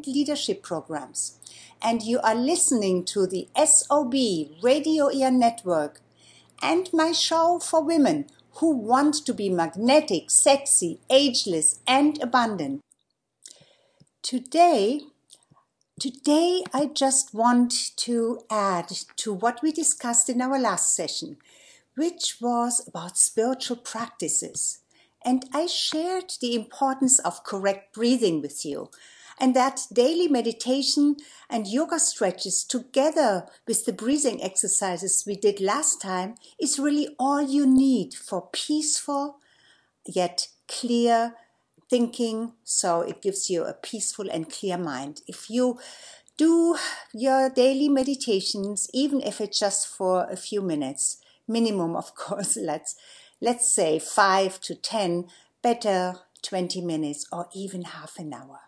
leadership programs. And you are listening to the SOB Radio Ear Network and my show for women who want to be magnetic, sexy, ageless, and abundant. Today, I just want to add to what we discussed in our last session, which was about spiritual practices. And I shared the importance of correct breathing with you, and that daily meditation and yoga stretches together with the breathing exercises we did last time is really all you need for peaceful yet clear thinking. So it gives you a peaceful and clear mind. If you do your daily meditations, even if it's just for a few minutes, minimum, of course, let's say 5 to 10, better 20 minutes or even half an hour.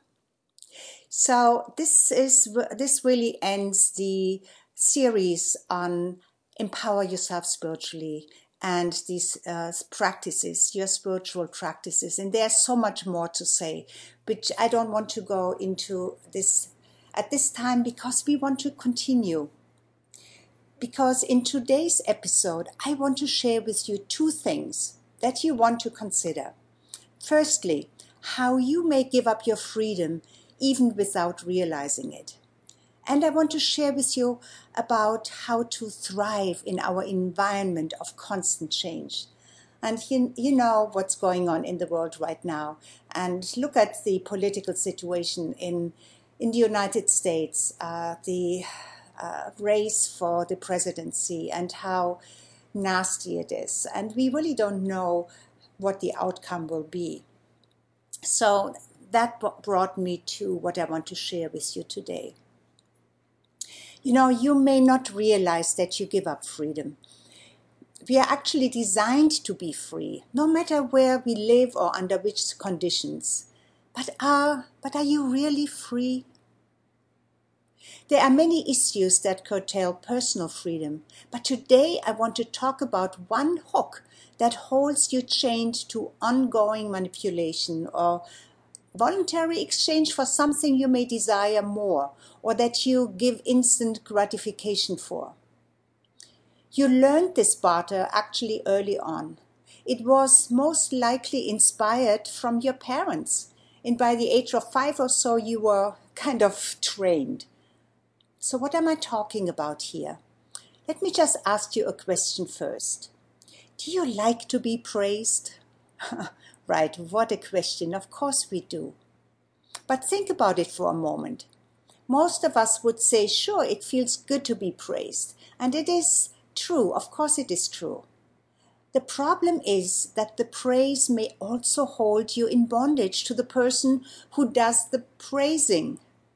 So this really ends the series on empower yourself spiritually and these practices, your spiritual practices. And there's so much more to say, which I don't want to go into this at this time because we want to continue. Because in today's episode, I want to share with you two things that you want to consider. Firstly, how you may give up your freedom even without realizing it. And I want to share with you about how to thrive in our environment of constant change. And you know what's going on in the world right now. And look at the political situation in the United States, the race for the presidency and how nasty it is. And we really don't know what the outcome will be. So that brought me to what I want to share with you today. You know, you may not realize that you give up freedom. We are actually designed to be free, no matter where we live or under which conditions. But are you really free? There are many issues that curtail personal freedom, but today I want to talk about one hook that holds you chained to ongoing manipulation or voluntary exchange for something you may desire more or that you give instant gratification for. You learned this barter actually early on. It was most likely inspired from your parents, and by the age of 5 or so you were kind of trained. So what am I talking about here? Let me just ask you a question first. Do you like to be praised? Right, what a question. Of course we do. But think about it for a moment. Most of us would say, sure, it feels good to be praised. And it is true. Of course it is true. The problem is that the praise may also hold you in bondage to the person who does the praising.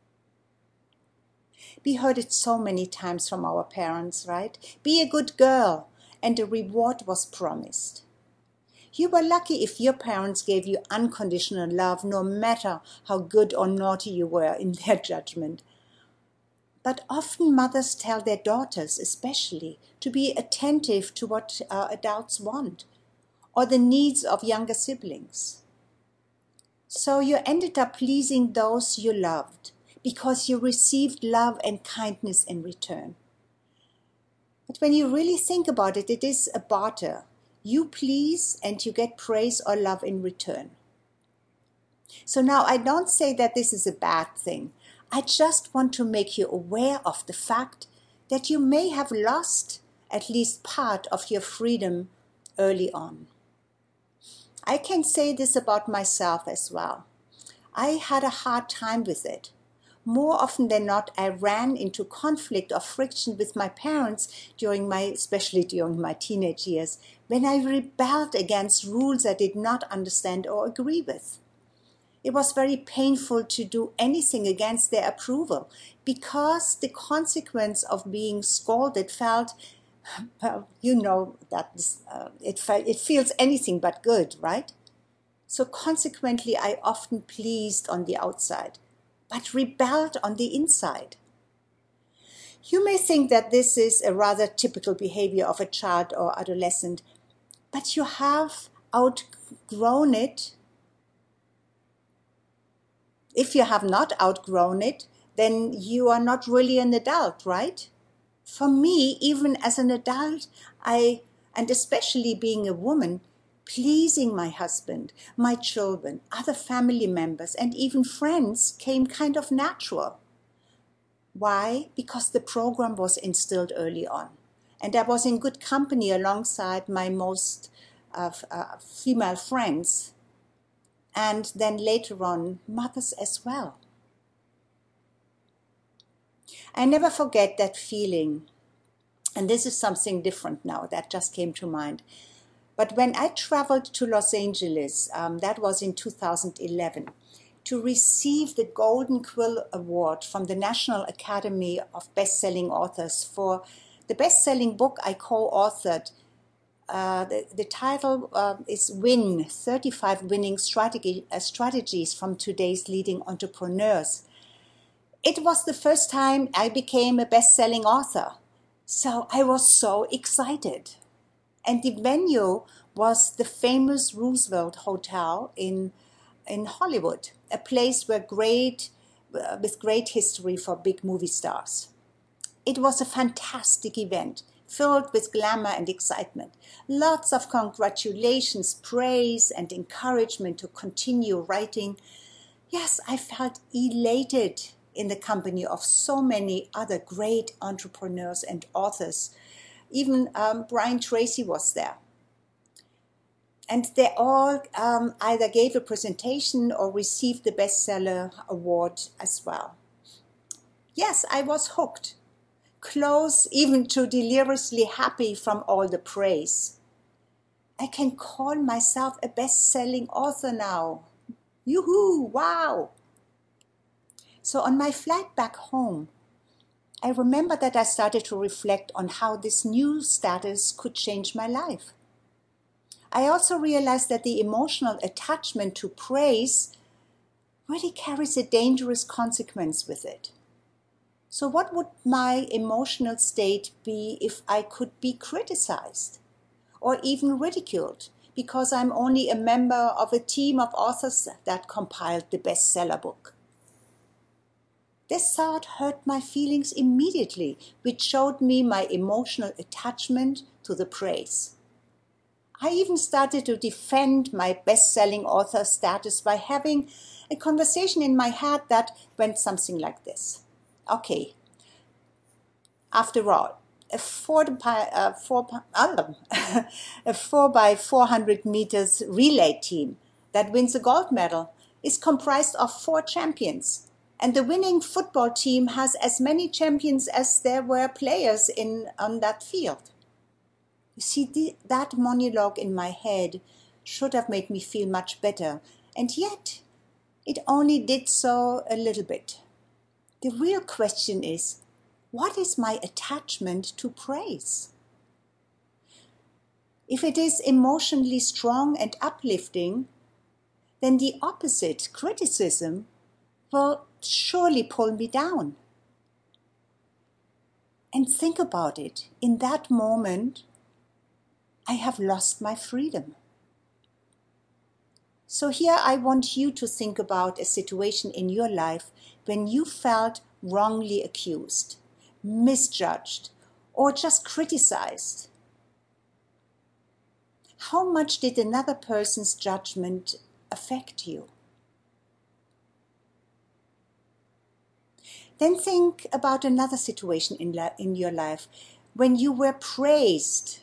We heard it so many times from our parents, right? Be a good girl, and a reward was promised. You were lucky if your parents gave you unconditional love, no matter how good or naughty you were in their judgment. But often mothers tell their daughters, especially, to be attentive to what adults want, or the needs of younger siblings. So you ended up pleasing those you loved, because you received love and kindness in return. But when you really think about it, it is a barter. You please and you get praise or love in return. So now I don't say that this is a bad thing. I just want to make you aware of the fact that you may have lost at least part of your freedom early on. I can say this about myself as well. I had a hard time with it. More often than not, I ran into conflict or friction with my parents especially during my teenage years, when I rebelled against rules I did not understand or agree with. It was very painful to do anything against their approval because the consequence of being scolded felt, well, you know that it feels anything but good, right? So consequently, I often pleased on the outside, but rebelled on the inside. You may think that this is a rather typical behavior of a child or adolescent, but you have outgrown it. If you have not outgrown it, then you are not really an adult, right? For me, even as an adult, and especially being a woman, pleasing my husband, my children, other family members, and even friends came kind of natural. Why? Because the program was instilled early on. And I was in good company alongside my most female friends, and then later on, mothers as well. I never forget that feeling. And this is something different now that just came to mind. But when I traveled to Los Angeles, that was in 2011, to receive the Golden Quill Award from the National Academy of Best-Selling Authors for the best-selling book I co-authored. The title is Win, 35 Winning Strategies from Today's Leading Entrepreneurs. It was the first time I became a best-selling author. So I was so excited. And the venue was the famous Roosevelt Hotel in Hollywood, a place with great history for big movie stars. It was a fantastic event, filled with glamour and excitement. Lots of congratulations, praise, and encouragement to continue writing. Yes, I felt elated in the company of so many other great entrepreneurs and authors. Even Brian Tracy was there. And they all either gave a presentation or received the bestseller award as well. Yes, I was hooked, close even to deliriously happy from all the praise. I can call myself a best-selling author now. Yoo-hoo, wow! So on my flight back home, I remember that I started to reflect on how this new status could change my life. I also realized that the emotional attachment to praise really carries a dangerous consequence with it. So what would my emotional state be if I could be criticized or even ridiculed because I'm only a member of a team of authors that compiled the bestseller book? This thought hurt my feelings immediately, which showed me my emotional attachment to the praise. I even started to defend my best-selling author status by having a conversation in my head that went something like this. Okay, after all, a 4 by 400 meters relay team that wins a gold medal is comprised of 4 champions. And the winning football team has as many champions as there were players on that field. You see, that monologue in my head should have made me feel much better, and yet it only did so a little bit. The real question is, what is my attachment to praise? If it is emotionally strong and uplifting, then the opposite, criticism, will surely pull me down. And think about it, in that moment, I have lost my freedom. So here I want you to think about a situation in your life when you felt wrongly accused, misjudged, or just criticized. How much did another person's judgment affect you? Then think about another situation in your life when you were praised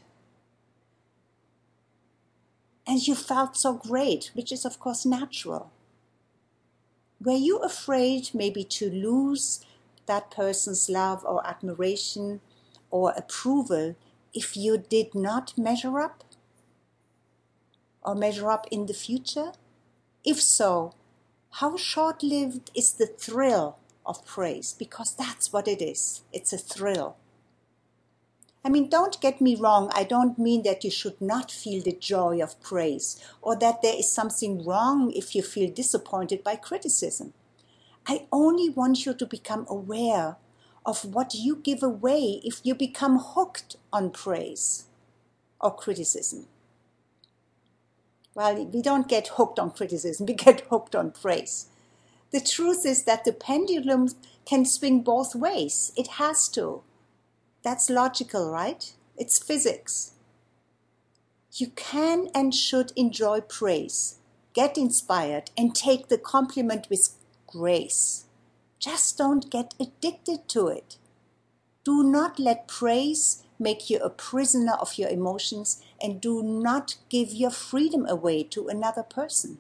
and you felt so great, which is of course natural. Were you afraid maybe to lose that person's love or admiration or approval if you did not measure up or measure up in the future? If so, how short-lived is the thrill of praise? Because that's what it is. It's a thrill. I mean, don't get me wrong. I don't mean that you should not feel the joy of praise or that there is something wrong if you feel disappointed by criticism. I only want you to become aware of what you give away if you become hooked on praise or criticism. Well, we don't get hooked on criticism, we get hooked on praise. The truth is that the pendulum can swing both ways. It has to. That's logical, right? It's physics. You can and should enjoy praise, get inspired, and take the compliment with grace. Just don't get addicted to it. Do not let praise make you a prisoner of your emotions, and do not give your freedom away to another person.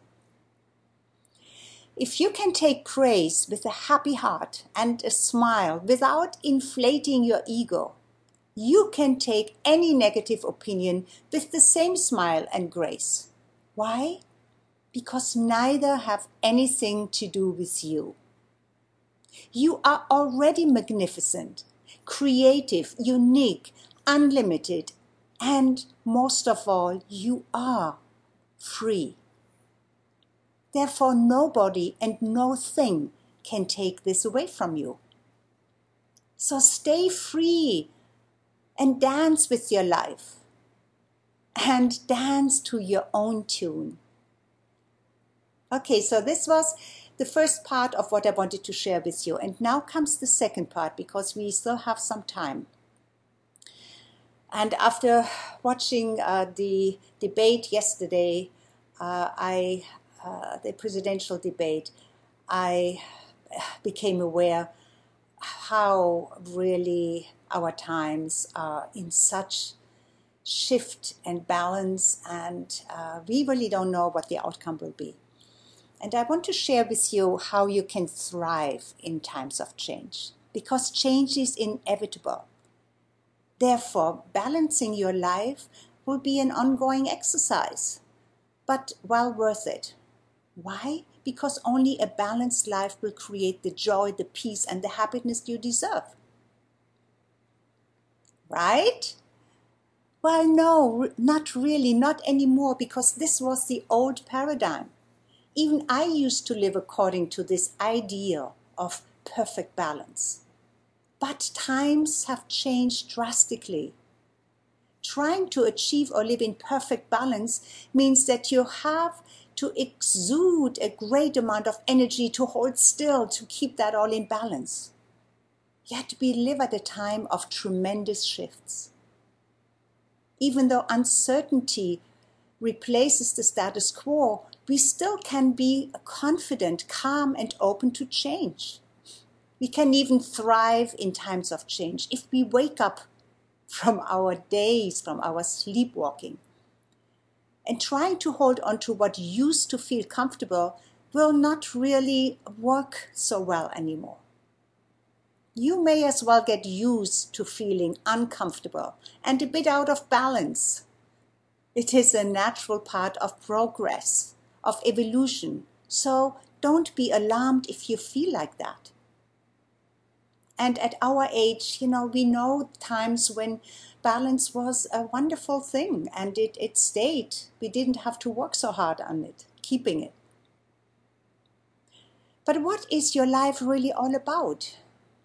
If you can take praise with a happy heart and a smile without inflating your ego, you can take any negative opinion with the same smile and grace. Why? Because neither have anything to do with you. You are already magnificent, creative, unique, unlimited, and most of all, you are free. Therefore, nobody and no thing can take this away from you. So stay free and dance with your life, and dance to your own tune. Okay, so this was the first part of what I wanted to share with you. And now comes the second part, because we still have some time. And after watching the debate yesterday, the presidential debate, I became aware how really our times are in such shift and balance, and we really don't know what the outcome will be. And I want to share with you how you can thrive in times of change, because change is inevitable. Therefore, balancing your life will be an ongoing exercise, but well worth it. Why? Because only a balanced life will create the joy, the peace, and the happiness you deserve. Right? Well, no, not really, not anymore, because this was the old paradigm. Even I used to live according to this ideal of perfect balance. But times have changed drastically. Trying to achieve or live in perfect balance means that you have to exude a great amount of energy to hold still, to keep that all in balance. Yet we live at a time of tremendous shifts. Even though uncertainty replaces the status quo, we still can be confident, calm, and open to change. We can even thrive in times of change if we wake up from our days, from our sleepwalking. And trying to hold on to what used to feel comfortable will not really work so well anymore. You may as well get used to feeling uncomfortable and a bit out of balance. It is a natural part of progress, of evolution. So don't be alarmed if you feel like that. And at our age, we know times when balance was a wonderful thing, and it stayed. We didn't have to work so hard on it, keeping it. But what is your life really all about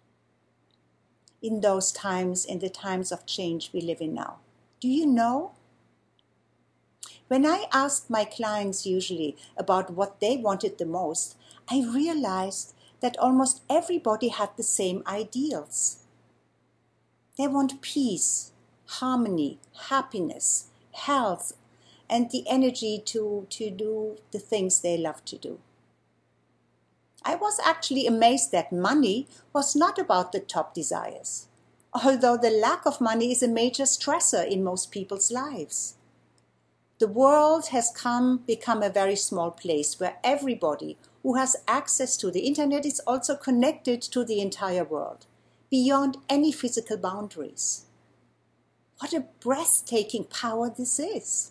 in those times, in the times of change we live in now? Do you know? When I asked my clients usually about what they wanted the most, I realized that almost everybody had the same ideals. They want peace, harmony, happiness, health, and the energy to do the things they love to do. I was actually amazed that money was not about the top desires, although the lack of money is a major stressor in most people's lives. The world has become a very small place where everybody who has access to the internet is also connected to the entire world, beyond any physical boundaries. What a breathtaking power this is.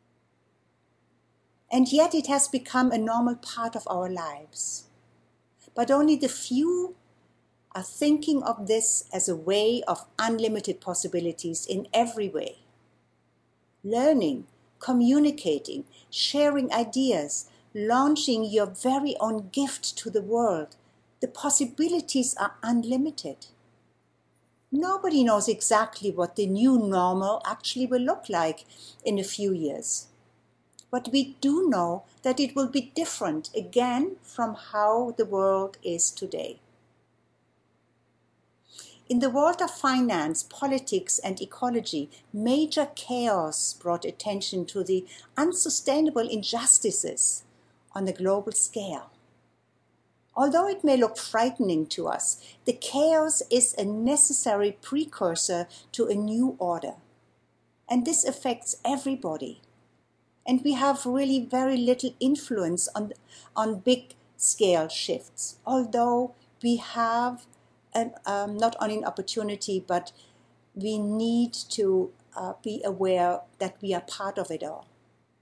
And yet it has become a normal part of our lives. But only the few are thinking of this as a way of unlimited possibilities in every way. Learning, communicating, sharing ideas, launching your very own gift to the world. The possibilities are unlimited. Nobody knows exactly what the new normal actually will look like in a few years. But we do know that it will be different again from how the world is today. In the world of finance, politics, and ecology, major chaos brought attention to the unsustainable injustices on a global scale. Although it may look frightening to us, the chaos is a necessary precursor to a new order. And this affects everybody. And we have really very little influence on big scale shifts, although we have not only an opportunity, but we need to be aware that we are part of it all.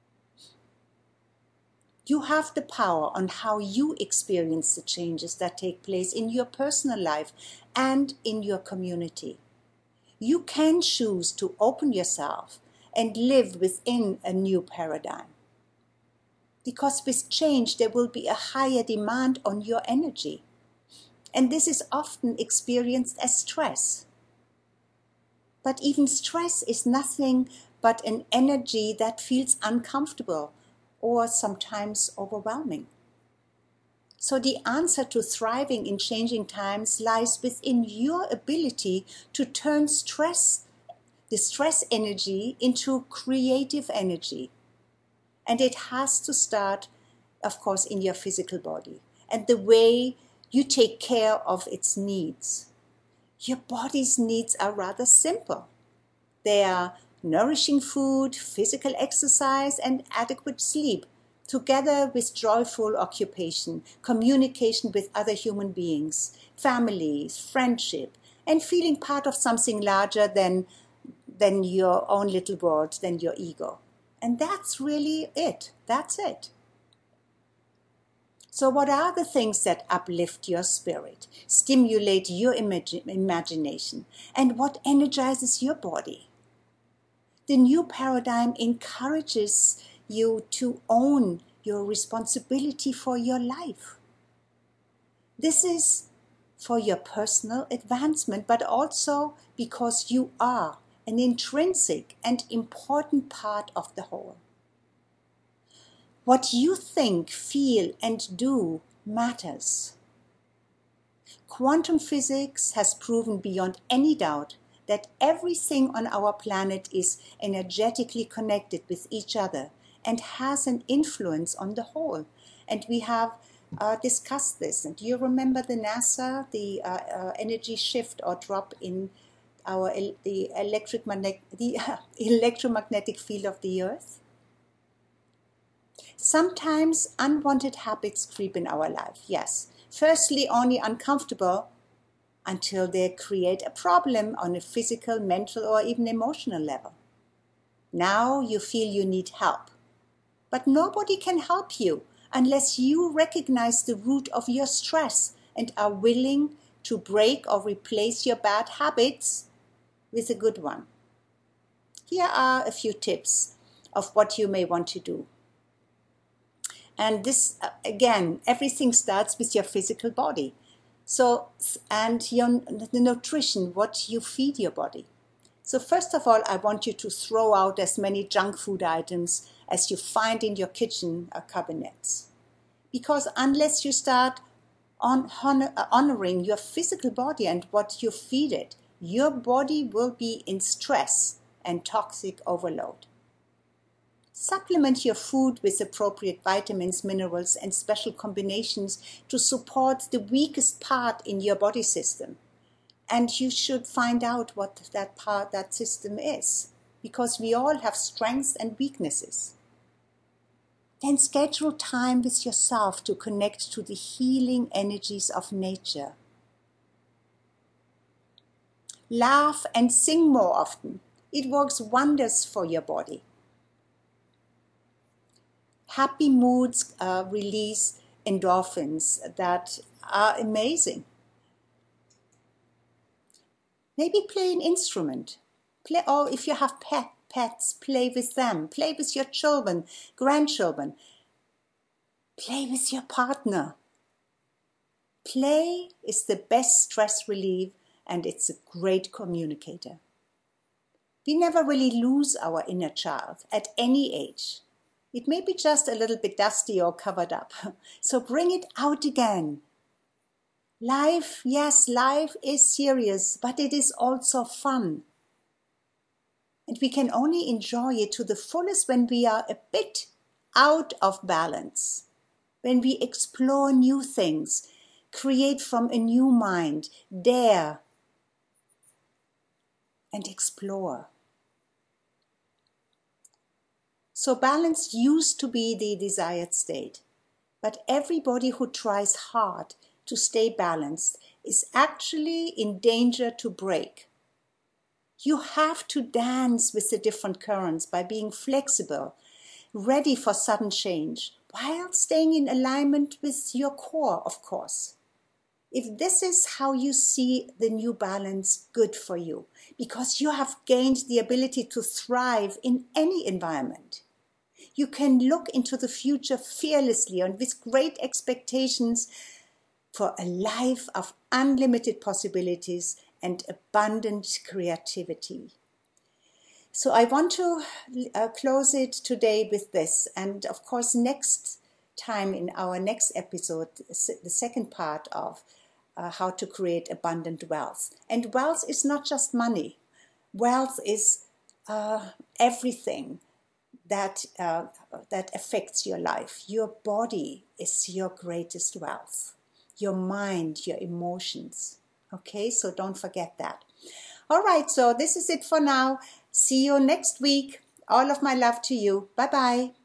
You have the power on how you experience the changes that take place in your personal life and in your community. You can choose to open yourself and live within a new paradigm. Because with change, there will be a higher demand on your energy. And this is often experienced as stress. But even stress is nothing but an energy that feels uncomfortable or sometimes overwhelming. So the answer to thriving in changing times lies within your ability to turn the stress energy into creative energy. And it has to start, of course, in your physical body and the way you take care of its needs. Your body's needs are rather simple. They are nourishing food, physical exercise, and adequate sleep, together with joyful occupation, communication with other human beings, families, friendship, and feeling part of something larger than your own little world, than your ego. And that's really it. That's it. So what are the things that uplift your spirit, stimulate your imagination, and what energizes your body? The new paradigm encourages you to own your responsibility for your life. This is for your personal advancement, but also because you are an intrinsic and important part of the whole. What you think, feel, and do matters. Quantum physics has proven beyond any doubt that everything on our planet is energetically connected with each other and has an influence on the whole. And we have discussed this. And do you remember the NASA, the energy shift or drop in the electromagnetic field of the Earth? Sometimes unwanted habits creep in our life, yes. Firstly, only uncomfortable until they create a problem on a physical, mental, or even emotional level. Now you feel you need help. But nobody can help you unless you recognize the root of your stress and are willing to break or replace your bad habits with a good one. Here are a few tips of what you may want to do. And this, again, everything starts with your physical body. So, and the nutrition, what you feed your body. So first of all, I want you to throw out as many junk food items as you find in your kitchen cabinets. Because unless you start honoring your physical body and what you feed it, your body will be in stress and toxic overload. Supplement your food with appropriate vitamins, minerals, and special combinations to support the weakest part in your body system. And you should find out what that system is, because we all have strengths and weaknesses. Then schedule time with yourself to connect to the healing energies of nature. Laugh and sing more often. It works wonders for your body. Happy moods release endorphins that are amazing. Maybe play an instrument. Or if you have pets, play with them. Play with your children, grandchildren. Play with your partner. Play is the best stress relief, and it's a great communicator. We never really lose our inner child at any age. It may be just a little bit dusty or covered up. So bring it out again. Life, yes, life is serious, but it is also fun. And we can only enjoy it to the fullest when we are a bit out of balance, when we explore new things, create from a new mind, dare and explore. So balance used to be the desired state, but everybody who tries hard to stay balanced is actually in danger to break. You have to dance with the different currents by being flexible, ready for sudden change, while staying in alignment with your core, of course. If this is how you see the new balance, good for you, because you have gained the ability to thrive in any environment. You can look into the future fearlessly and with great expectations for a life of unlimited possibilities and abundant creativity. So I want to close it today with this. And of course, next time in our next episode, the second part of how to create abundant wealth. And wealth is not just money. Wealth is everything that affects your life. Your body is your greatest wealth. Your mind, your emotions. Okay, so don't forget that. All right, so this is it for now. See you next week. All of my love to you. Bye-bye.